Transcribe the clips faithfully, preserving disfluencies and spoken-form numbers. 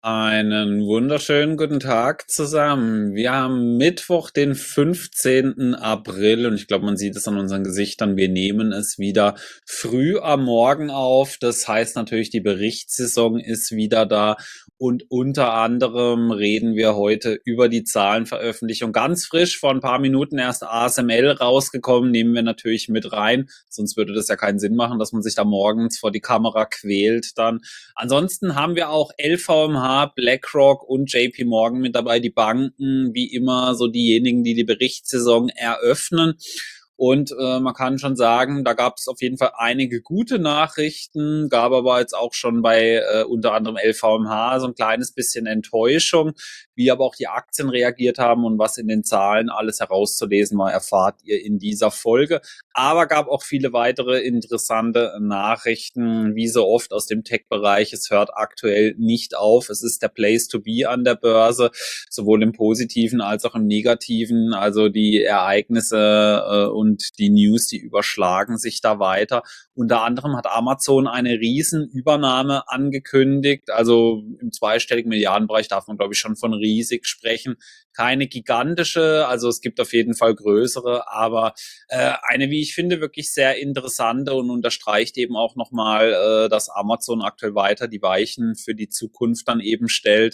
Einen wunderschönen guten Tag zusammen. Wir haben Mittwoch, den fünfzehnten April und ich glaube, man sieht es an unseren Gesichtern. Wir nehmen es wieder früh am Morgen auf. Das heißt natürlich, die Berichtssaison ist wieder da und unter anderem reden wir heute über die Zahlenveröffentlichung. Ganz frisch, vor ein paar Minuten erst A S M L rausgekommen, nehmen wir natürlich mit rein. Sonst würde das ja keinen Sinn machen, dass man sich da morgens vor die Kamera quält dann. Ansonsten haben wir auch L V M H, BlackRock und J P Morgan mit dabei, die Banken, wie immer so diejenigen, die die Berichtssaison eröffnen. Und äh, man kann schon sagen, da gab es auf jeden Fall einige gute Nachrichten, gab aber jetzt auch schon bei äh, unter anderem L V M H so ein kleines bisschen Enttäuschung, wie aber auch die Aktien reagiert haben und was in den Zahlen alles herauszulesen war, erfahrt ihr in dieser Folge. Aber gab auch viele weitere interessante Nachrichten, wie so oft aus dem Tech-Bereich. Es hört aktuell nicht auf. Es ist der Place to be an der Börse, sowohl im Positiven als auch im Negativen. Also die Ereignisse äh, und die News, die überschlagen sich da weiter. Unter anderem hat Amazon eine Riesenübernahme angekündigt. Also im zweistelligen Milliardenbereich darf man, glaube ich, schon von riesig sprechen. Keine gigantische, also es gibt auf jeden Fall größere, aber äh, eine, wie ich finde, wirklich sehr interessante und unterstreicht eben auch nochmal, äh, dass Amazon aktuell weiter die Weichen für die Zukunft dann eben stellt.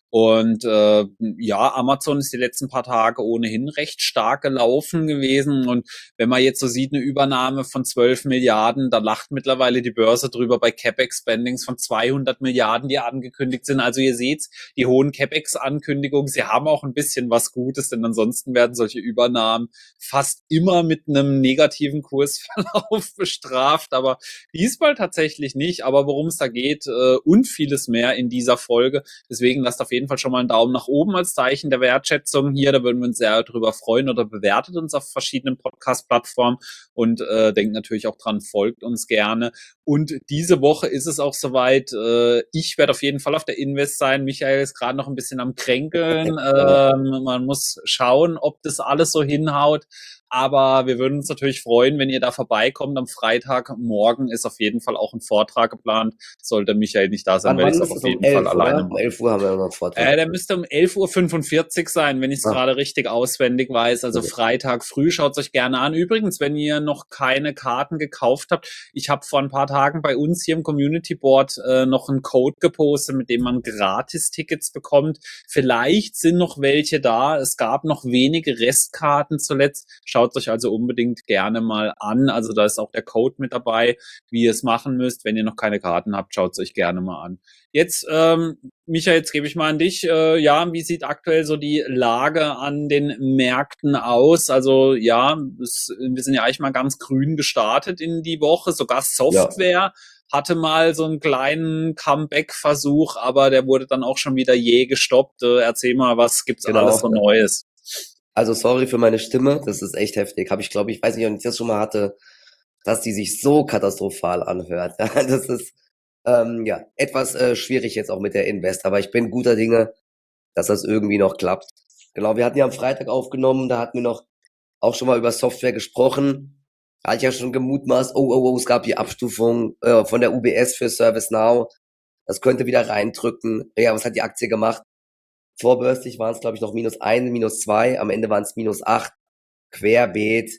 Und äh, ja, Amazon ist die letzten paar Tage ohnehin recht stark gelaufen gewesen. Und wenn man jetzt so sieht, eine Übernahme von zwölf Milliarden, da lacht mittlerweile die Börse drüber bei CapEx-Spendings von zweihundert Milliarden, die angekündigt sind. Also ihr seht, die hohen CapEx-Ankündigungen, sie haben auch ein bisschen was Gutes, denn ansonsten werden solche Übernahmen fast immer mit einem negativen Kursverlauf bestraft. Aber diesmal tatsächlich nicht. Aber worum es da geht äh, und vieles mehr in dieser Folge. Deswegen lasst auf jeden Fall schon mal einen Daumen nach oben als Zeichen der Wertschätzung hier. Da würden wir uns sehr drüber freuen, oder bewertet uns auf verschiedenen Podcast-Plattformen und äh, denkt natürlich auch dran, folgt uns gerne. Und diese Woche ist es auch soweit. Äh, ich werde auf jeden Fall auf der Invest sein. Michael ist gerade noch ein bisschen am Kränkeln. Ähm, man muss schauen, ob das alles so hinhaut. Aber wir würden uns natürlich freuen, wenn ihr da vorbeikommt. Am Freitagmorgen ist auf jeden Fall auch ein Vortrag geplant. Sollte Michael nicht da sein, Wann, werde ich wann es auch ist auf es? Um jeden Fall elf, alleine oder? Um machen. elf Uhr haben wir noch einen Vortrag. Äh, der müsste um elf Uhr fünfundvierzig sein, wenn ich es Ah, gerade richtig auswendig weiß. Also okay. Freitag früh, schaut es euch gerne an. Übrigens, wenn ihr noch keine Karten gekauft habt, ich habe vor ein paar Tagen bei uns hier im Community Board äh, noch einen Code gepostet, mit dem man Gratis-Tickets bekommt. Vielleicht sind noch welche da. Es gab noch wenige Restkarten zuletzt. Schaut euch also unbedingt gerne mal an. Also da ist auch der Code mit dabei, wie ihr es machen müsst. Wenn ihr noch keine Karten habt, schaut es euch gerne mal an. Jetzt, ähm, Micha, jetzt gebe ich mal an dich. Äh, ja, wie sieht aktuell so die Lage an den Märkten aus? Also ja, es, wir sind ja eigentlich mal ganz grün gestartet in die Woche. Sogar Ja, Software hatte mal so einen kleinen Comeback-Versuch, aber der wurde dann auch schon wieder je gestoppt. Äh, erzähl mal, was gibt's alles genau. so Neues? Also sorry für meine Stimme, das ist echt heftig. Habe ich, glaube ich, weiß nicht, ob ich das schon mal hatte, dass die sich so katastrophal anhört. Das ist ähm, ja etwas äh, schwierig jetzt auch mit der Invest, aber ich bin guter Dinge, dass das irgendwie noch klappt. Genau, wir hatten ja am Freitag aufgenommen, da hatten wir noch auch schon mal über Software gesprochen. Da hatte ich ja schon gemutmaßt, oh, oh, oh, es gab die Abstufung äh, von der U B S für ServiceNow. Das könnte wieder reindrücken. Ja, was hat die Aktie gemacht? Vorbörslich waren es, glaube ich, noch minus eins, minus zwei. Am Ende waren es minus acht. Querbeet.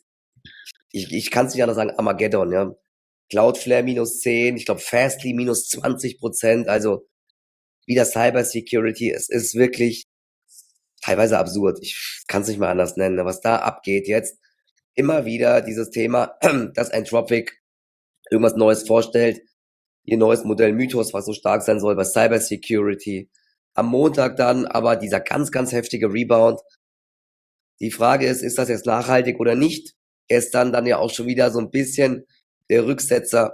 Ich, ich kann es nicht anders sagen. Armageddon, ja. Cloudflare minus zehn. Ich glaube, Fastly minus zwanzig Prozent. Also wieder Cybersecurity. Es ist wirklich teilweise absurd. Ich kann es nicht mal anders nennen. Was da abgeht jetzt. Immer wieder dieses Thema, dass Anthropic irgendwas Neues vorstellt. Ihr neues Modell Mythos, was so stark sein soll bei Cybersecurity. Am Montag dann aber dieser ganz, ganz heftige Rebound. Die Frage ist, ist das jetzt nachhaltig oder nicht? Gestern dann ja auch schon wieder so ein bisschen der Rücksetzer.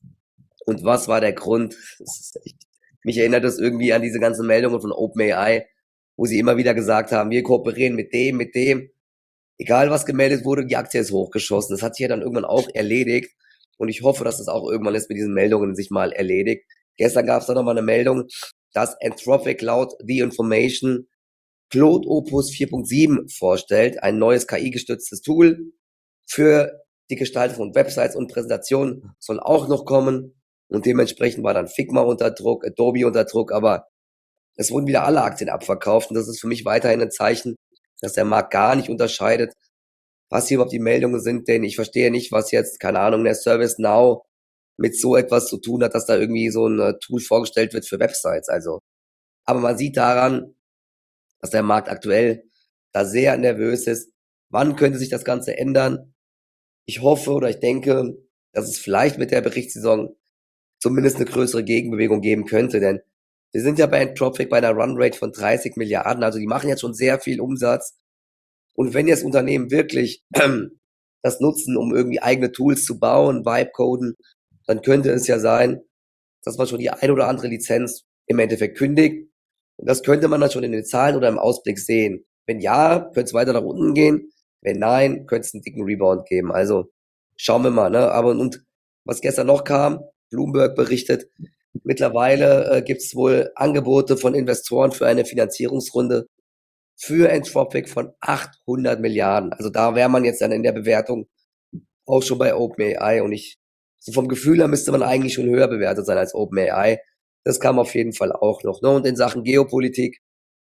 Und was war der Grund? Das ist echt, mich erinnert das irgendwie an diese ganzen Meldungen von OpenAI, wo sie immer wieder gesagt haben, wir kooperieren mit dem, mit dem. Egal was gemeldet wurde, die Aktie ist hochgeschossen. Das hat sich ja dann irgendwann auch erledigt. Und ich hoffe, dass es auch irgendwann jetzt mit diesen Meldungen sich mal erledigt. Gestern gab es dann nochmal eine Meldung, dass Anthropic laut The Information Claude Opus vier Punkt sieben vorstellt, ein neues K I-gestütztes Tool für die Gestaltung von Websites und Präsentationen soll auch noch kommen. Und dementsprechend war dann Figma unter Druck, Adobe unter Druck, aber es wurden wieder alle Aktien abverkauft und das ist für mich weiterhin ein Zeichen, dass der Markt gar nicht unterscheidet, was hier überhaupt die Meldungen sind, denn ich verstehe nicht, was jetzt, keine Ahnung, der ServiceNow mit so etwas zu tun hat, dass da irgendwie so ein äh, Tool vorgestellt wird für Websites. Also, aber man sieht daran, dass der Markt aktuell da sehr nervös ist. Wann könnte sich das Ganze ändern? Ich hoffe oder ich denke, dass es vielleicht mit der Berichtssaison zumindest eine größere Gegenbewegung geben könnte, denn wir sind ja bei Anthropic bei einer Runrate von dreißig Milliarden, also die machen jetzt schon sehr viel Umsatz. Und wenn jetzt Unternehmen wirklich das nutzen, um irgendwie eigene Tools zu bauen, Vibe-Coden, dann könnte es ja sein, dass man schon die ein oder andere Lizenz im Endeffekt kündigt. Und das könnte man dann schon in den Zahlen oder im Ausblick sehen. Wenn ja, könnte es weiter nach unten gehen. Wenn nein, könnte es einen dicken Rebound geben. Also schauen wir mal. Ne? Aber und was gestern noch kam, Bloomberg berichtet, mittlerweile äh, gibt es wohl Angebote von Investoren für eine Finanzierungsrunde für Anthropic von achthundert Milliarden. Also da wäre man jetzt dann in der Bewertung auch schon bei OpenAI und ich, so vom Gefühl her müsste man eigentlich schon höher bewertet sein als OpenAI. Das kam auf jeden Fall auch noch. Ne? Und in Sachen Geopolitik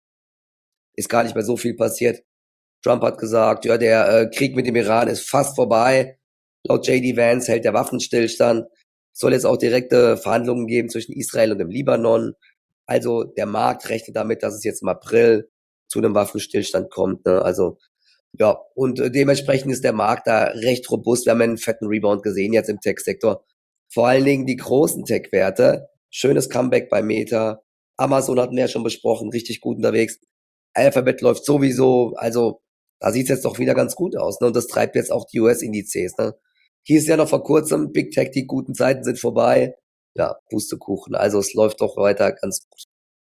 ist gar nicht mehr so viel passiert. Trump hat gesagt, ja, der äh, Krieg mit dem Iran ist fast vorbei. Laut J D Vance hält der Waffenstillstand. Es soll jetzt auch direkte Verhandlungen geben zwischen Israel und dem Libanon. Also der Markt rechnet damit, dass es jetzt im April zu einem Waffenstillstand kommt. Ne? Also ja, und äh, dementsprechend ist der Markt da recht robust. Wir haben einen fetten Rebound gesehen jetzt im Tech-Sektor. Vor allen Dingen die großen Tech-Werte. Schönes Comeback bei Meta. Amazon hatten wir ja schon besprochen, richtig gut unterwegs. Alphabet läuft sowieso, also da sieht's jetzt doch wieder ganz gut aus. Ne? Und das treibt jetzt auch die U S-Indizes. Ne? Hieß ja noch vor kurzem, Big Tech, die guten Zeiten sind vorbei. Ja, Pustekuchen. Also es läuft doch weiter ganz gut.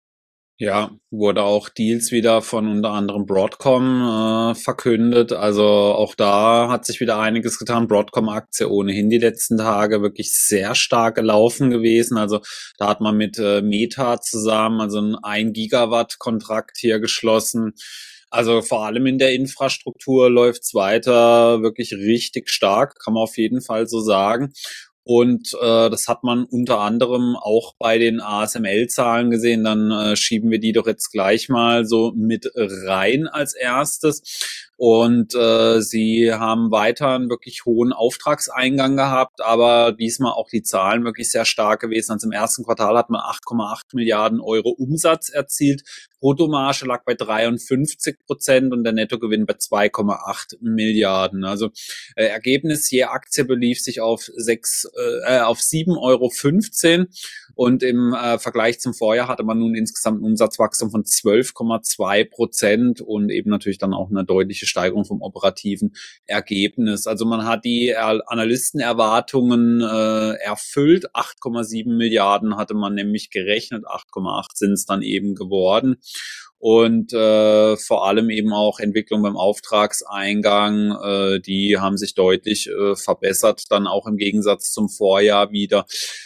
Ja, wurde auch Deals wieder von unter anderem Broadcom äh, verkündet. Also auch da hat sich wieder einiges getan. Broadcom-Aktie ohnehin die letzten Tage wirklich sehr stark gelaufen gewesen. Also da hat man mit äh, Meta zusammen also einen ein Gigawatt-Kontrakt hier geschlossen. Also vor allem in der Infrastruktur läuft's weiter wirklich richtig stark, kann man auf jeden Fall so sagen. Und äh, das hat man unter anderem auch bei den A S M L-Zahlen gesehen. Dann äh, schieben wir die doch jetzt gleich mal so mit rein als erstes. Und äh, sie haben weiter einen wirklich hohen Auftragseingang gehabt, aber diesmal auch die Zahlen wirklich sehr stark gewesen. Also im ersten Quartal hat man acht Komma acht Milliarden Euro Umsatz erzielt. Bruttomarge lag bei dreiundfünfzig Prozent und der Nettogewinn bei zwei Komma acht Milliarden. Also äh, Ergebnis je Aktie belief sich auf sechs, äh, auf sieben Euro fünfzehn und im äh, Vergleich zum Vorjahr hatte man nun insgesamt ein Umsatzwachstum von zwölf Komma zwei Prozent und eben natürlich dann auch eine deutliche Steigerung vom operativen Ergebnis. Also man hat die Analystenerwartungen äh, erfüllt. acht Komma sieben Milliarden hatte man nämlich gerechnet, acht Komma acht sind es dann eben geworden. Und äh, vor allem eben auch Entwicklung beim Auftragseingang, äh, die haben sich deutlich äh, verbessert, dann auch im Gegensatz zum Vorjahr wieder.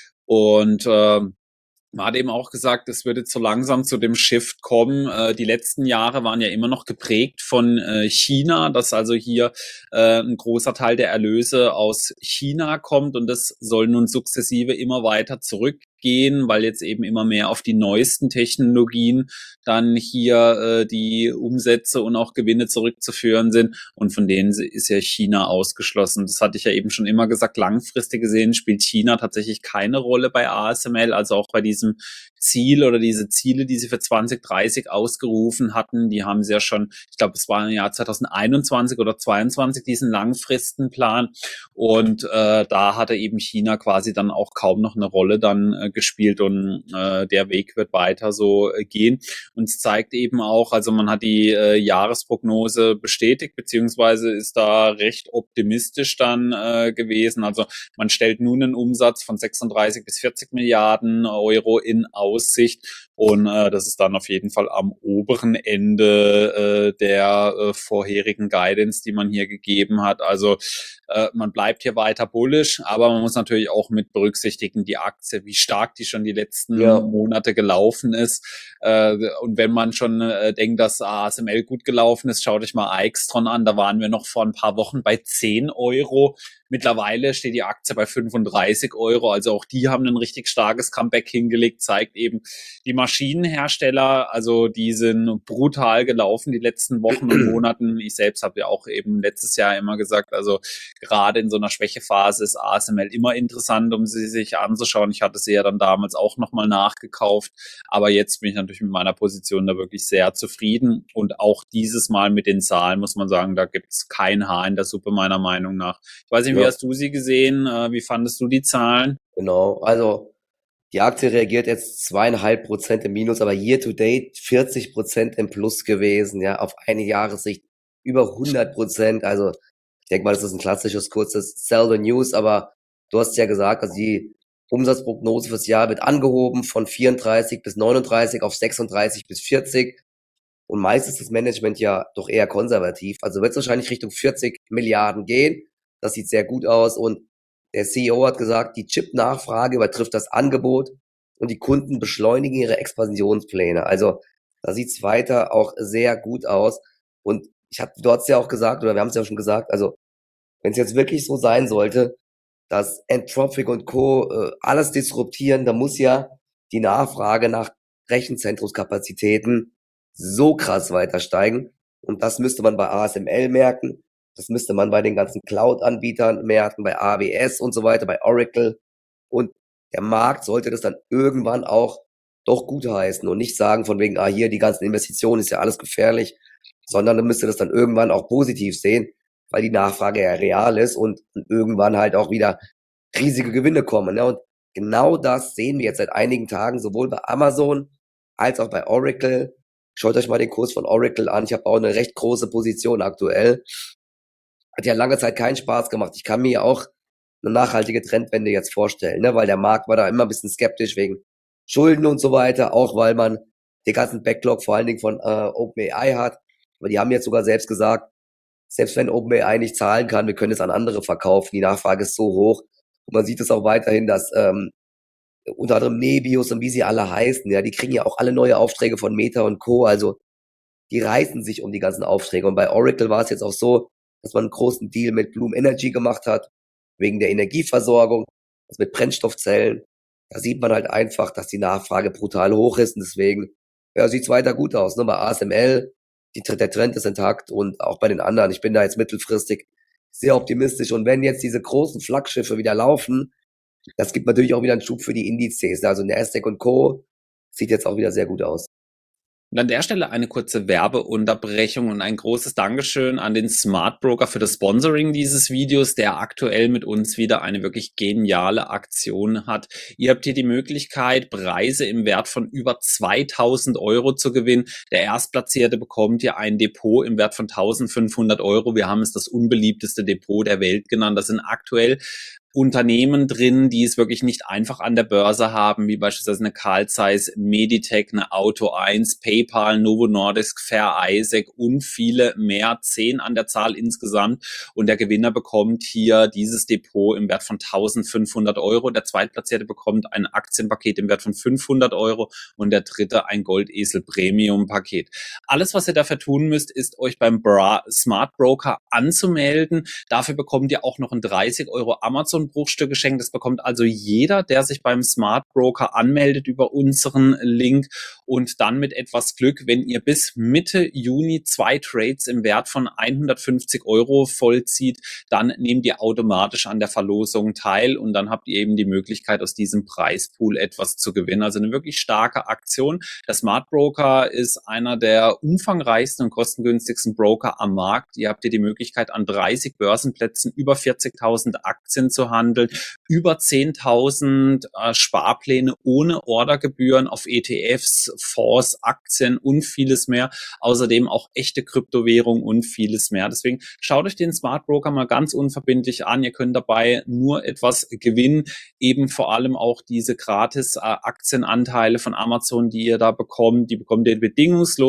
Und äh, man hat eben auch gesagt, es würde so langsam zu dem Shift kommen. Äh, die letzten Jahre waren ja immer noch geprägt von äh, China, dass also hier äh, ein großer Teil der Erlöse aus China kommt und das soll nun sukzessive immer weiter zurückgehen, weil jetzt eben immer mehr auf die neuesten Technologien dann hier äh, die Umsätze und auch Gewinne zurückzuführen sind und von denen ist ja China ausgeschlossen. Das hatte ich ja eben schon immer gesagt, langfristig gesehen spielt China tatsächlich keine Rolle bei A S M L, also auch bei diesem Ziel oder diese Ziele, die sie für zwanzig dreißig ausgerufen hatten, die haben sie ja schon, ich glaube, es war im Jahr zwanzig einundzwanzig oder zweiundzwanzig diesen Langfristenplan und äh, da hatte eben China quasi dann auch kaum noch eine Rolle dann äh, gespielt und äh, der Weg wird weiter so äh, gehen. Und es zeigt eben auch, also man hat die äh, Jahresprognose bestätigt, beziehungsweise ist da recht optimistisch dann äh, gewesen. Also man stellt nun einen Umsatz von sechsunddreißig bis vierzig Milliarden Euro in Aussicht. Und äh, das ist dann auf jeden Fall am oberen Ende äh, der äh, vorherigen Guidance, die man hier gegeben hat. Also Äh, man bleibt hier weiter bullish, aber man muss natürlich auch mit berücksichtigen, die Aktie, wie stark die schon die letzten Ja. Monate gelaufen ist. Äh, und wenn man schon äh, denkt, dass A S M L gut gelaufen ist, schaut euch mal Aixtron an, da waren wir noch vor ein paar Wochen bei zehn Euro. Mittlerweile steht die Aktie bei fünfunddreißig Euro, also auch die haben ein richtig starkes Comeback hingelegt, zeigt eben, die Maschinenhersteller, also die sind brutal gelaufen die letzten Wochen und Monaten. Ich selbst habe ja auch eben letztes Jahr immer gesagt, also gerade in so einer Schwächephase ist A S M L immer interessant, um sie sich anzuschauen. Ich hatte sie ja dann damals auch nochmal nachgekauft, aber jetzt bin ich natürlich mit meiner Position da wirklich sehr zufrieden und auch dieses Mal mit den Zahlen muss man sagen, da gibt es kein Haar in der Suppe meiner Meinung nach. Ich weiß nicht, wie Ja. hast du sie gesehen? Wie fandest du die Zahlen? Genau, also die Aktie reagiert jetzt zweieinhalb Prozent im Minus, aber year to date vierzig Prozent im Plus gewesen, ja, auf eine Jahressicht über hundert Prozent. Also ich denke mal, das ist ein klassisches kurzes Sell the News, aber du hast ja gesagt, also die Umsatzprognose fürs Jahr wird angehoben von vierunddreißig bis neununddreißig auf sechsunddreißig bis vierzig. Und meist ist das Management ja doch eher konservativ. Also wird es wahrscheinlich Richtung vierzig Milliarden gehen. Das sieht sehr gut aus. Und der C E O hat gesagt, die Chip-Nachfrage übertrifft das Angebot und die Kunden beschleunigen ihre Expansionspläne. Also da sieht es weiter auch sehr gut aus. Und ich hab, du hast ja auch gesagt, oder wir haben es ja schon gesagt, also wenn es jetzt wirklich so sein sollte, dass Anthropic und Co. Äh, alles disruptieren, dann muss ja die Nachfrage nach Rechenzentrumskapazitäten so krass weiter steigen. Und das müsste man bei A S M L merken. Das müsste man bei den ganzen Cloud-Anbietern merken, bei A W S und so weiter, bei Oracle. Und der Markt sollte das dann irgendwann auch doch gut heißen und nicht sagen von wegen, ah, hier, die ganzen Investitionen ist ja alles gefährlich, sondern dann müsste das dann irgendwann auch positiv sehen, weil die Nachfrage ja real ist und irgendwann halt auch wieder riesige Gewinne kommen. Ne? Und genau das sehen wir jetzt seit einigen Tagen, sowohl bei Amazon als auch bei Oracle. Schaut euch mal den Kurs von Oracle an. Ich habe auch eine recht große Position aktuell. Hat ja lange Zeit keinen Spaß gemacht. Ich kann mir auch eine nachhaltige Trendwende jetzt vorstellen, ne? Weil der Markt war da immer ein bisschen skeptisch wegen Schulden und so weiter, auch weil man den ganzen Backlog vor allen Dingen von äh, OpenAI hat. Aber die haben jetzt sogar selbst gesagt, selbst wenn OpenAI nicht zahlen kann, wir können es an andere verkaufen. Die Nachfrage ist so hoch. Und man sieht es auch weiterhin, dass ähm, unter anderem Nebius und wie sie alle heißen, ja, die kriegen ja auch alle neue Aufträge von Meta und Co. Also die reißen sich um die ganzen Aufträge. Und bei Oracle war es jetzt auch so, dass man einen großen Deal mit Bloom Energy gemacht hat, wegen der Energieversorgung, also mit Brennstoffzellen. Da sieht man halt einfach, dass die Nachfrage brutal hoch ist und deswegen ja, sieht es weiter gut aus. Ne? Bei A S M L, die, der Trend ist intakt und auch bei den anderen. Ich bin da jetzt mittelfristig sehr optimistisch. Und wenn jetzt diese großen Flaggschiffe wieder laufen, das gibt natürlich auch wieder einen Schub für die Indizes. Also Nasdaq und Co. sieht jetzt auch wieder sehr gut aus. Und an der Stelle eine kurze Werbeunterbrechung und ein großes Dankeschön an den Smart Broker für das Sponsoring dieses Videos, der aktuell mit uns wieder eine wirklich geniale Aktion hat. Ihr habt hier die Möglichkeit, Preise im Wert von über zweitausend Euro zu gewinnen. Der Erstplatzierte bekommt hier ein Depot im Wert von eintausendfünfhundert Euro. Wir haben es das unbeliebteste Depot der Welt genannt. Das sind aktuell Unternehmen drin, die es wirklich nicht einfach an der Börse haben, wie beispielsweise eine Carl Zeiss, Meditech, eine Auto eins, PayPal, Novo Nordisk, Fair Isaac und viele mehr, zehn an der Zahl insgesamt. Und der Gewinner bekommt hier dieses Depot im Wert von eintausendfünfhundert Euro. Der Zweitplatzierte bekommt ein Aktienpaket im Wert von fünfhundert Euro und der Dritte ein Goldesel Premium Paket. Alles, was ihr dafür tun müsst, ist euch beim Bra Smart Broker anzumelden. Dafür bekommt ihr auch noch ein dreißig Euro Amazon Bruchstück geschenkt. Das bekommt also jeder, der sich beim Smart Broker anmeldet über unseren Link und dann mit etwas Glück, wenn ihr bis Mitte Juni zwei Trades im Wert von hundertfünfzig Euro vollzieht, dann nehmt ihr automatisch an der Verlosung teil und dann habt ihr eben die Möglichkeit, aus diesem Preispool etwas zu gewinnen. Also eine wirklich starke Aktion. Der Smart Broker ist einer der umfangreichsten und kostengünstigsten Broker am Markt. Ihr habt hier die Möglichkeit, an dreißig Börsenplätzen über vierzigtausend Aktien zu handeln, über zehntausend äh, Sparpläne ohne Ordergebühren auf E T Fs, Fonds, Aktien und vieles mehr. Außerdem auch echte Kryptowährung und vieles mehr. Deswegen schaut euch den Smart Broker mal ganz unverbindlich an. Ihr könnt dabei nur etwas gewinnen, eben vor allem auch diese gratis äh, Aktienanteile von Amazon, die ihr da bekommt. Die bekommt ihr bedingungslos eingesetzt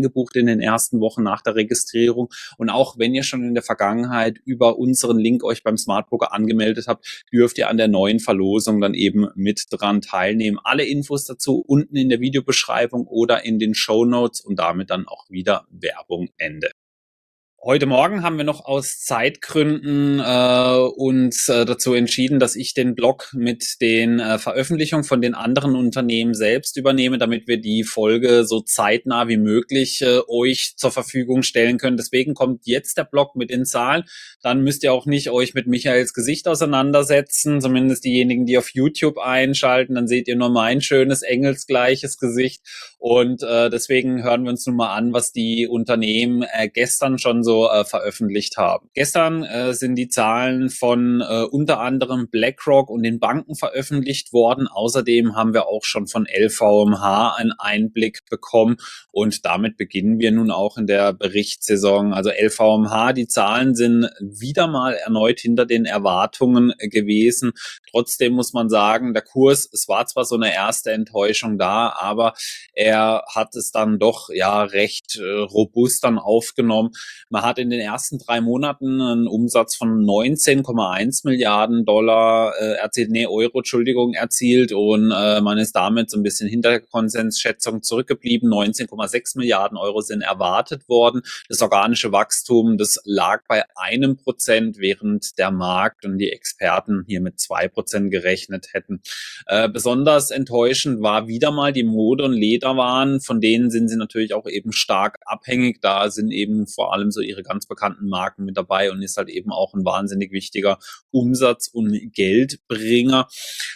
eingebucht in den ersten Wochen nach der Registrierung. Und auch wenn ihr schon in der Vergangenheit über unseren Link euch beim Smartpoker angemeldet habt, dürft ihr an der neuen Verlosung dann eben mit dran teilnehmen. Alle Infos dazu unten in der Videobeschreibung oder in den Shownotes und damit dann auch wieder Werbung Ende. Heute Morgen haben wir noch aus Zeitgründen äh, uns äh, dazu entschieden, dass ich den Blog mit den äh, Veröffentlichungen von den anderen Unternehmen selbst übernehme, damit wir die Folge so zeitnah wie möglich äh, euch zur Verfügung stellen können. Deswegen kommt jetzt der Blog mit den Zahlen. Dann müsst ihr auch nicht euch mit Michaels Gesicht auseinandersetzen, zumindest diejenigen, die auf YouTube einschalten. Dann seht ihr nur mein schönes engelsgleiches Gesicht. Und äh, deswegen hören wir uns nun mal an, was die Unternehmen äh, gestern schon so äh, veröffentlicht haben. Gestern äh, sind die Zahlen von äh, unter anderem BlackRock und den Banken veröffentlicht worden. Außerdem haben wir auch schon von L V M H einen Einblick bekommen und damit beginnen wir nun auch in der Berichtssaison. Also L V M H, die Zahlen sind wieder mal erneut hinter den Erwartungen gewesen. Trotzdem muss man sagen, der Kurs, es war zwar so eine erste Enttäuschung da, aber er hat es dann doch ja recht äh, robust dann aufgenommen. Man hat in den ersten drei Monaten einen Umsatz von neunzehn Komma eins Milliarden Dollar äh, erzielt, nee, Euro, Entschuldigung, erzielt und äh, man ist damit so ein bisschen hinter der Konsensschätzung zurückgeblieben. neunzehn Komma sechs Milliarden Euro sind erwartet worden. Das organische Wachstum, das lag bei einem Prozent, während der Markt und die Experten hier mit zwei Prozent gerechnet hätten. Äh, besonders enttäuschend war wieder mal die Mode- und Lederwaren. Von denen sind sie natürlich auch eben stark abhängig. Da sind eben vor allem so ihre ganz bekannten Marken mit dabei und ist halt eben auch ein wahnsinnig wichtiger Umsatz- und Geldbringer.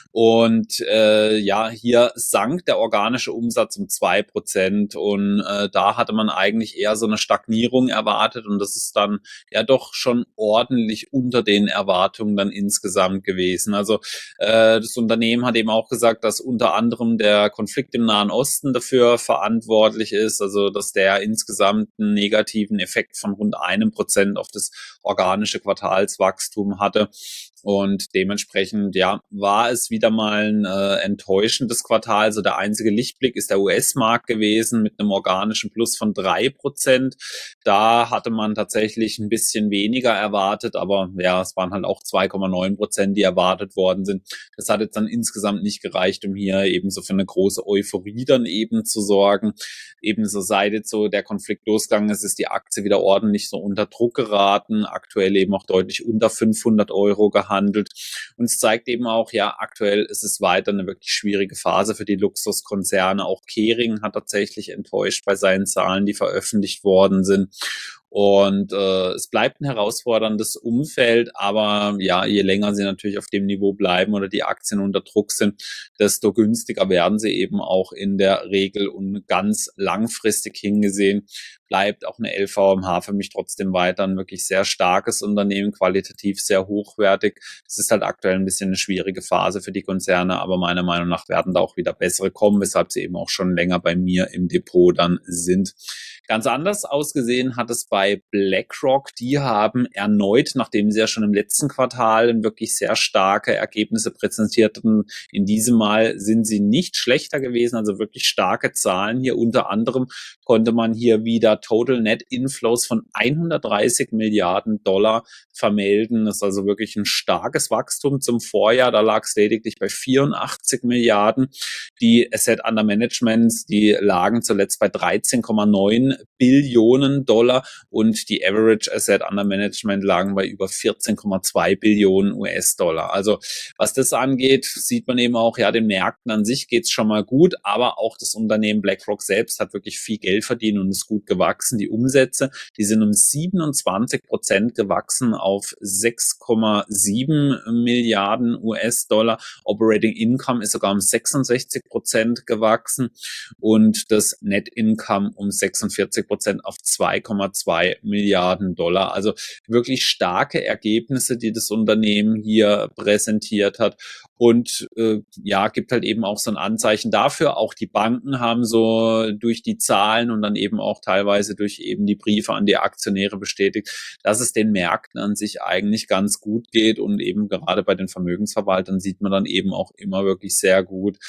Und äh, ja, hier sank der organische Umsatz um zwei Prozent und äh, da hatte man eigentlich eher so eine Stagnierung erwartet und das ist dann ja doch schon ordentlich unter den Erwartungen dann insgesamt gewesen. Also äh, das Unternehmen hat eben auch gesagt, dass unter anderem der Konflikt im Nahen Osten dafür verantwortlich ist, also dass der insgesamt einen negativen Effekt von rund einem Prozent auf das organische Quartalswachstum hatte. Und dementsprechend, ja, war es wieder mal ein äh, enttäuschendes Quartal. Also der einzige Lichtblick ist der U S-Markt gewesen mit einem organischen Plus von drei Prozent. Da hatte man tatsächlich ein bisschen weniger erwartet, aber ja, es waren halt auch zwei Komma neun Prozent, die erwartet worden sind. Das hat jetzt dann insgesamt nicht gereicht, um hier eben so für eine große Euphorie dann eben zu sorgen. Ebenso seit jetzt so der Konflikt losgegangen ist, ist die Aktie wieder ordentlich so unter Druck geraten. Aktuell eben auch deutlich unter fünfhundert Euro gehandelt. Und es zeigt eben auch, ja, aktuell ist es weiter eine wirklich schwierige Phase für die Luxuskonzerne. Auch Kering hat tatsächlich enttäuscht bei seinen Zahlen, die veröffentlicht worden sind. Und äh, es bleibt ein herausforderndes Umfeld, aber ja, je länger sie natürlich auf dem Niveau bleiben oder die Aktien unter Druck sind, desto günstiger werden sie eben auch in der Regel und ganz langfristig hingesehen bleibt auch eine L V M H für mich trotzdem weiter ein wirklich sehr starkes Unternehmen, qualitativ sehr hochwertig. Es ist halt aktuell ein bisschen eine schwierige Phase für die Konzerne, aber meiner Meinung nach werden da auch wieder bessere kommen, weshalb sie eben auch schon länger bei mir im Depot dann sind. Ganz anders ausgesehen hat es bei BlackRock. Die haben erneut, nachdem sie ja schon im letzten Quartal wirklich sehr starke Ergebnisse präsentierten, in diesem Mal sind sie nicht schlechter gewesen, also wirklich starke Zahlen hier. Unter anderem konnte man hier wieder Total Net Inflows von hundertdreißig Milliarden Dollar vermelden. Das ist also wirklich ein starkes Wachstum zum Vorjahr. Da lag es lediglich bei vierundachtzig Milliarden. Die Asset Under Management, die lagen zuletzt bei dreizehn Komma neun Billionen Dollar und die Average Asset Under Management lagen bei über vierzehn Komma zwei Billionen U S-Dollar. Also was das angeht, sieht man eben auch, ja, den Märkten an sich geht's schon mal gut, aber auch das Unternehmen BlackRock selbst hat wirklich viel Geld verdient und ist gut gewachsen. Die Umsätze, die sind um siebenundzwanzig Prozent gewachsen auf sechs Komma sieben Milliarden U S-Dollar. Operating Income ist sogar um sechsundsechzig Prozent gewachsen und das Net Income um sechsundvierzig Prozent auf zwei Komma zwei Milliarden Dollar. Also wirklich starke Ergebnisse, die das Unternehmen hier präsentiert hat. Und äh, ja, gibt halt eben auch so ein Anzeichen dafür. Auch die Banken haben so durch die Zahlen und dann eben auch teilweise durch eben die Briefe an die Aktionäre bestätigt, dass es den Märkten an sich eigentlich ganz gut geht. Und eben gerade bei den Vermögensverwaltern sieht man dann eben auch immer wirklich sehr gut. Also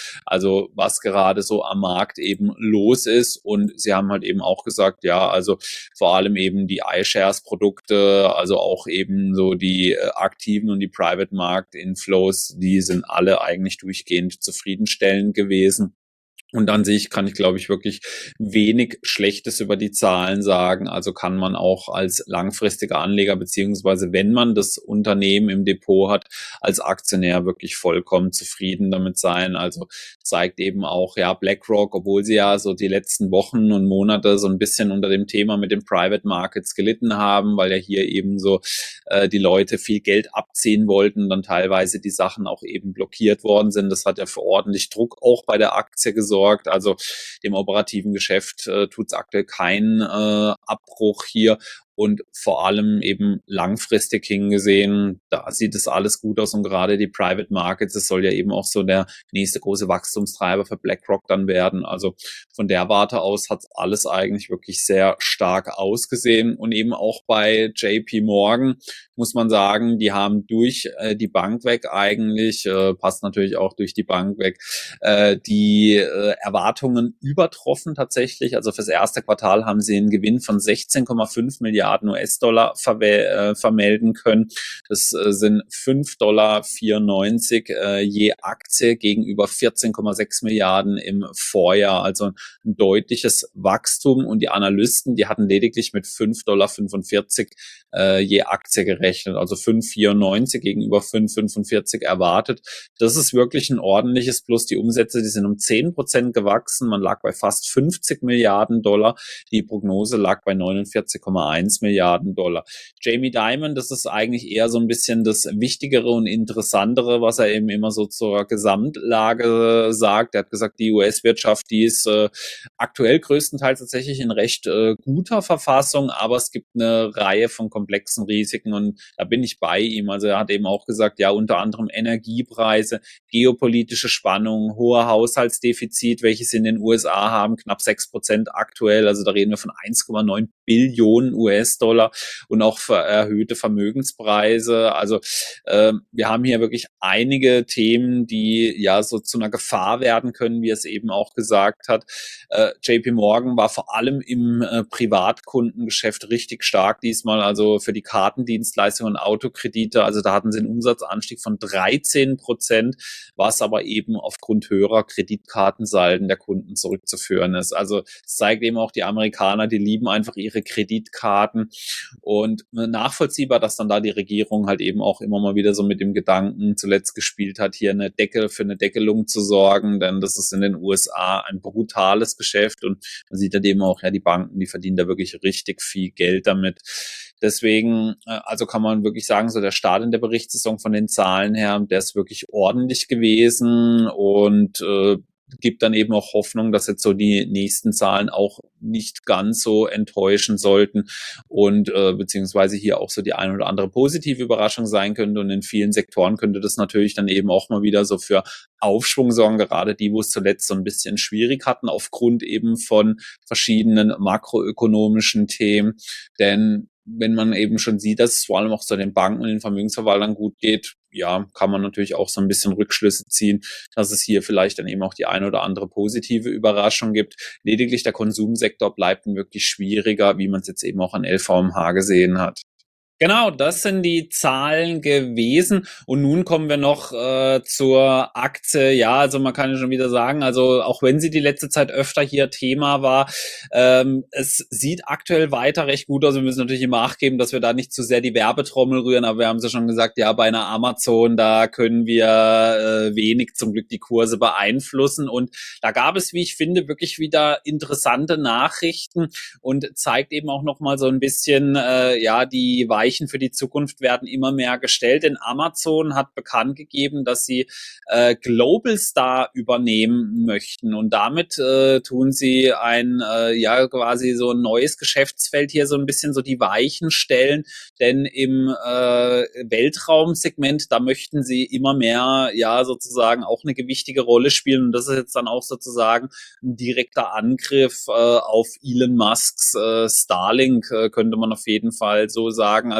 also was gerade so am Markt eben los ist. Und sie haben halt eben auch gesagt, ja, also vor allem eben die iShares-Produkte, also auch eben so die äh, aktiven und die Private-Markt-Inflows, die sind alle eigentlich durchgehend zufriedenstellend gewesen. Und an sich kann ich, glaube ich, wirklich wenig Schlechtes über die Zahlen sagen. Also kann man auch als langfristiger Anleger, beziehungsweise wenn man das Unternehmen im Depot hat, als Aktionär wirklich vollkommen zufrieden damit sein. Also zeigt eben auch, ja, BlackRock, obwohl sie ja so die letzten Wochen und Monate so ein bisschen unter dem Thema mit den Private Markets gelitten haben, weil ja hier eben so äh, die Leute viel Geld abziehen wollten, dann teilweise die Sachen auch eben blockiert worden sind. Das hat ja für ordentlich Druck auch bei der Aktie gesorgt. Also dem operativen Geschäft äh, tut es aktuell keinen äh, Abbruch hier. Und vor allem eben langfristig hingesehen, da sieht es alles gut aus und gerade die Private Markets, das soll ja eben auch so der nächste große Wachstumstreiber für BlackRock dann werden. Also von der Warte aus hat alles eigentlich wirklich sehr stark ausgesehen und eben auch bei J P Morgan muss man sagen, die haben durch äh, die Bank weg eigentlich, äh, passt natürlich auch durch die Bank weg, äh, die äh, Erwartungen übertroffen tatsächlich. Also fürs erste Quartal haben sie einen Gewinn von sechzehn Komma fünf Milliarden U S-Dollar verwe- äh, vermelden können. Das äh, sind fünf Komma vierundneunzig Dollar äh, je Aktie gegenüber vierzehn Komma sechs Milliarden im Vorjahr. Also ein deutliches Wachstum und die Analysten, die hatten lediglich mit fünf Komma fünfundvierzig Dollar äh, je Aktie gerechnet. Also fünf Komma vierundneunzig gegenüber fünf Komma fünfundvierzig erwartet. Das ist wirklich ein ordentliches Plus. Die Umsätze, die sind um zehn Prozent gewachsen. Man lag bei fast fünfzig Milliarden Dollar. Die Prognose lag bei neunundvierzig Komma eins Milliarden Dollar. Jamie Dimon, das ist eigentlich eher so ein bisschen das Wichtigere und Interessantere, was er eben immer so zur Gesamtlage sagt. Er hat gesagt, die U S-Wirtschaft, die ist äh, aktuell größtenteils tatsächlich in recht äh, guter Verfassung, aber es gibt eine Reihe von komplexen Risiken und da bin ich bei ihm. Also er hat eben auch gesagt, ja, unter anderem Energiepreise, geopolitische Spannungen, hoher Haushaltsdefizit, welches in den U S A haben, knapp sechs Prozent aktuell. Also da reden wir von eins Komma neun Billionen U S-Dollar und auch für erhöhte Vermögenspreise. Also äh, wir haben hier wirklich einige Themen, die ja so zu einer Gefahr werden können, wie er es eben auch gesagt hat. Äh, J P Morgan war vor allem im äh, Privatkundengeschäft richtig stark diesmal, also für die Kartendienstleistungen und Autokredite. Also da hatten sie einen Umsatzanstieg von dreizehn Prozent, was aber eben aufgrund höherer Kreditkartensalden der Kunden zurückzuführen ist. Also es zeigt eben auch, die Amerikaner, die lieben einfach ihre Kreditkarten und nachvollziehbar, dass dann da die Regierung halt eben auch immer mal wieder so mit dem Gedanken zuletzt gespielt hat, hier eine Deckel für eine Deckelung zu sorgen, denn das ist in den U S A ein brutales Geschäft und man sieht halt eben auch, ja, die Banken, die verdienen da wirklich richtig viel Geld damit. Deswegen, also kann man wirklich sagen, so der Start in der Berichtssaison von den Zahlen her, der ist wirklich ordentlich gewesen und äh, gibt dann eben auch Hoffnung, dass jetzt so die nächsten Zahlen auch nicht ganz so enttäuschen sollten und äh, beziehungsweise hier auch so die ein oder andere positive Überraschung sein könnte und in vielen Sektoren könnte das natürlich dann eben auch mal wieder so für Aufschwung sorgen, gerade die, wo es zuletzt so ein bisschen schwierig hatten aufgrund eben von verschiedenen makroökonomischen Themen, denn wenn man eben schon sieht, dass es vor allem auch zu den Banken und den Vermögensverwaltern gut geht, ja, kann man natürlich auch so ein bisschen Rückschlüsse ziehen, dass es hier vielleicht dann eben auch die eine oder andere positive Überraschung gibt. Lediglich der Konsumsektor bleibt ein wirklich schwieriger, wie man es jetzt eben auch an L V M H gesehen hat. Genau, das sind die Zahlen gewesen. Und nun kommen wir noch äh, zur Aktie. Ja, also man kann ja schon wieder sagen, also auch wenn sie die letzte Zeit öfter hier Thema war, ähm, es sieht aktuell weiter recht gut aus. Wir müssen natürlich immer Acht geben, dass wir da nicht zu sehr die Werbetrommel rühren. Aber wir haben es ja schon gesagt, ja, bei einer Amazon, da können wir äh, wenig zum Glück die Kurse beeinflussen. Und da gab es, wie ich finde, wirklich wieder interessante Nachrichten und zeigt eben auch nochmal so ein bisschen, äh, ja, die Weichen für die Zukunft werden immer mehr gestellt. Denn Amazon hat bekannt gegeben, dass sie äh, Global Star übernehmen möchten und damit äh, tun sie ein, äh, ja, quasi so ein neues Geschäftsfeld hier so ein bisschen so die Weichen stellen, denn im äh, Weltraumsegment, da möchten sie immer mehr, ja, sozusagen auch eine gewichtige Rolle spielen und das ist jetzt dann auch sozusagen ein direkter Angriff äh, auf Elon Musks äh, Starlink, äh, könnte man auf jeden Fall so sagen.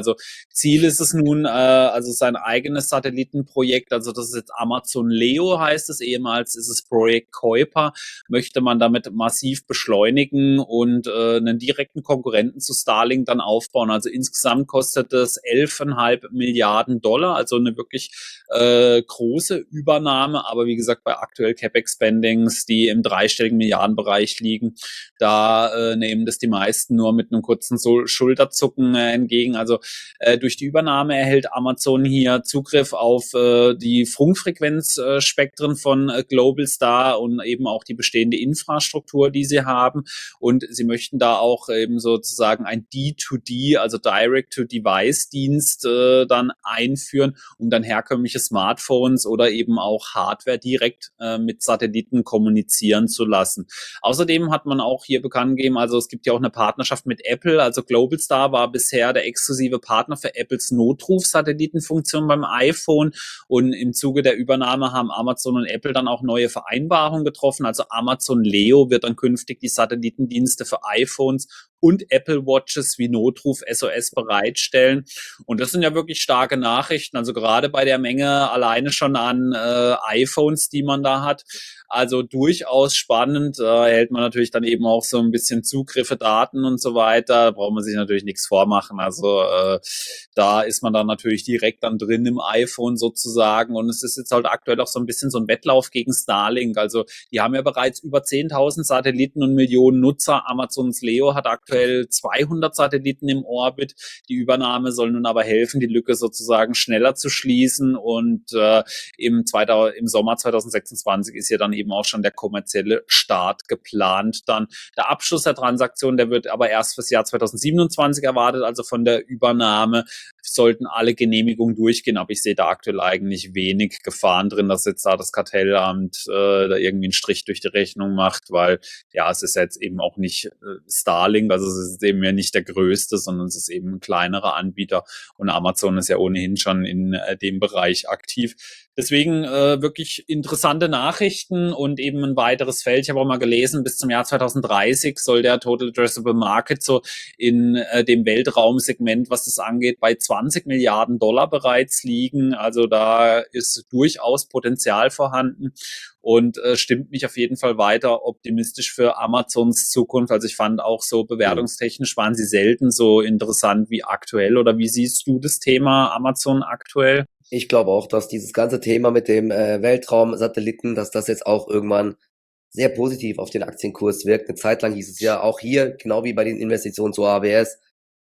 Also Ziel ist es nun, äh, also sein eigenes Satellitenprojekt, also das ist jetzt Amazon Leo heißt es, ehemals ist es Projekt Kuiper, möchte man damit massiv beschleunigen und äh, einen direkten Konkurrenten zu Starlink dann aufbauen. Also insgesamt kostet es elf Komma fünf Milliarden Dollar, also eine wirklich äh, große Übernahme, aber wie gesagt, bei aktuell CapEx-Spendings, die im dreistelligen Milliardenbereich liegen, da äh, nehmen das die meisten nur mit einem kurzen so Schulterzucken äh, entgegen. Also äh, durch die Übernahme erhält Amazon hier Zugriff auf äh, die Funkfrequenzspektren äh, von äh, Globalstar und eben auch die bestehende Infrastruktur, die sie haben. Und sie möchten da auch eben sozusagen ein D zwei D, also Direct-to-Device-Dienst äh, dann einführen, um dann herkömmliche Smartphones oder eben auch Hardware direkt äh, mit Satelliten kommunizieren zu lassen. Außerdem hat man auch hier bekannt gegeben, also es gibt ja auch eine Partnerschaft mit Apple, also Globalstar war bisher der exklusive Partner für Apples Notruf-Satellitenfunktion beim iPhone und im Zuge der Übernahme haben Amazon und Apple dann auch neue Vereinbarungen getroffen, also Amazon Leo wird dann künftig die Satellitendienste für iPhones und Apple Watches wie Notruf S O S bereitstellen. Und das sind ja wirklich starke Nachrichten, also gerade bei der Menge alleine schon an äh, iPhones, die man da hat. Also durchaus spannend, da äh, erhält man natürlich dann eben auch so ein bisschen Zugriffe, Daten und so weiter. Da braucht man sich natürlich nichts vormachen. Also äh, da ist man dann natürlich direkt dann drin im iPhone sozusagen. Und es ist jetzt halt aktuell auch so ein bisschen so ein Wettlauf gegen Starlink. Also die haben ja bereits über zehntausend Satelliten und Millionen Nutzer. Amazons Leo hat aktuell zweihundert Satelliten im Orbit. Die Übernahme soll nun aber helfen, die Lücke sozusagen schneller zu schließen. Und äh, im, zweitausend, im Sommer zweitausendsechsundzwanzig ist ja dann eben auch schon der kommerzielle Start geplant. Dann der Abschluss der Transaktion, der wird aber erst fürs Jahr zweitausendsiebenundzwanzig erwartet, also von der Übernahme sollten alle Genehmigungen durchgehen, aber ich sehe da aktuell eigentlich wenig Gefahren drin, dass jetzt da das Kartellamt äh, da irgendwie einen Strich durch die Rechnung macht, weil ja, es ist jetzt eben auch nicht äh, Starlink, also es ist eben ja nicht der größte, sondern es ist eben ein kleinerer Anbieter und Amazon ist ja ohnehin schon in äh, dem Bereich aktiv. Deswegen äh, wirklich interessante Nachrichten und eben ein weiteres Feld. Ich habe auch mal gelesen, bis zum Jahr zweitausenddreißig soll der Total Addressable Market so in äh, dem Weltraumsegment, was das angeht, bei zwanzig Milliarden Dollar bereits liegen. Also da ist durchaus Potenzial vorhanden und äh, stimmt mich auf jeden Fall weiter optimistisch für Amazons Zukunft. Also ich fand auch so bewertungstechnisch waren sie selten so interessant wie aktuell. Oder wie siehst du das Thema Amazon aktuell? Ich glaube auch, dass dieses ganze Thema mit dem äh, Weltraumsatelliten, dass das jetzt auch irgendwann sehr positiv auf den Aktienkurs wirkt. Eine Zeit lang hieß es ja auch hier, genau wie bei den Investitionen zu A W S,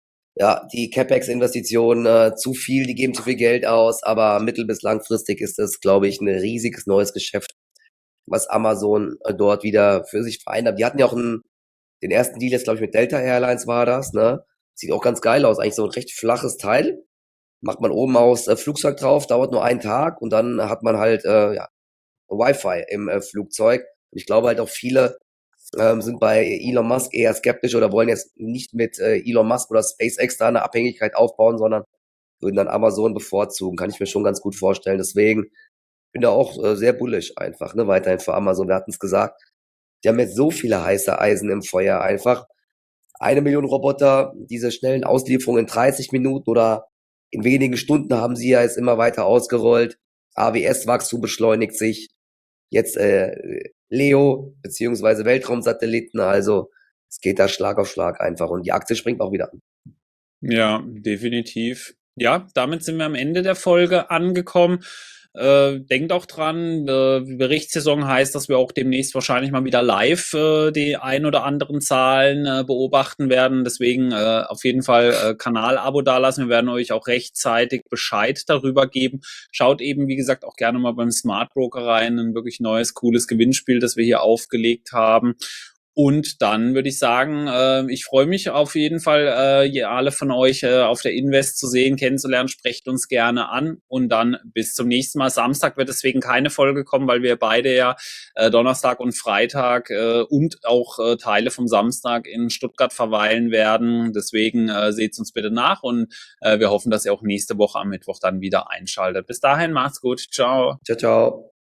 ja, die CapEx-Investitionen äh, zu viel, die geben zu viel Geld aus, aber mittel- bis langfristig ist das, glaube ich, ein riesiges neues Geschäft, was Amazon äh, dort wieder für sich vereinnahmt. Die hatten ja auch einen, den ersten Deal jetzt, glaube ich, mit Delta Airlines war das, ne? Sieht auch ganz geil aus, eigentlich so ein recht flaches Teil. Macht man oben aus äh, Flugzeug drauf, dauert nur einen Tag und dann hat man halt äh, ja, Wi-Fi im äh, Flugzeug. Und ich glaube halt auch viele ähm, sind bei Elon Musk eher skeptisch oder wollen jetzt nicht mit äh, Elon Musk oder SpaceX da eine Abhängigkeit aufbauen, sondern würden dann Amazon bevorzugen. Kann ich mir schon ganz gut vorstellen. Deswegen bin da auch äh, sehr bullish einfach, ne, weiterhin für Amazon. Wir hatten es gesagt, die haben jetzt so viele heiße Eisen im Feuer einfach. Eine Million Roboter, diese schnellen Auslieferungen in dreißig Minuten oder in wenigen Stunden haben sie ja jetzt immer weiter ausgerollt. A W S-Wachstum beschleunigt sich. Jetzt äh, Leo beziehungsweise Weltraumsatelliten. Also es geht da Schlag auf Schlag einfach. Und die Aktie springt auch wieder an. Ja, definitiv. Ja, damit sind wir am Ende der Folge angekommen. Äh, denkt auch dran, äh, Berichtssaison heißt, dass wir auch demnächst wahrscheinlich mal wieder live äh, die ein oder anderen Zahlen äh, beobachten werden. Deswegen äh, auf jeden Fall äh, Kanalabo dalassen. Wir werden euch auch rechtzeitig Bescheid darüber geben. Schaut eben, wie gesagt, auch gerne mal beim Smart Broker rein. Ein wirklich neues, cooles Gewinnspiel, das wir hier aufgelegt haben. Und dann würde ich sagen, äh, ich freue mich auf jeden Fall, äh, alle von euch äh, auf der Invest zu sehen, kennenzulernen. Sprecht uns gerne an und dann bis zum nächsten Mal. Samstag wird deswegen keine Folge kommen, weil wir beide ja äh, Donnerstag und Freitag äh, und auch äh, Teile vom Samstag in Stuttgart verweilen werden. Deswegen äh, seht uns bitte nach und äh, wir hoffen, dass ihr auch nächste Woche am Mittwoch dann wieder einschaltet. Bis dahin, macht's gut. Ciao. Ciao, ciao.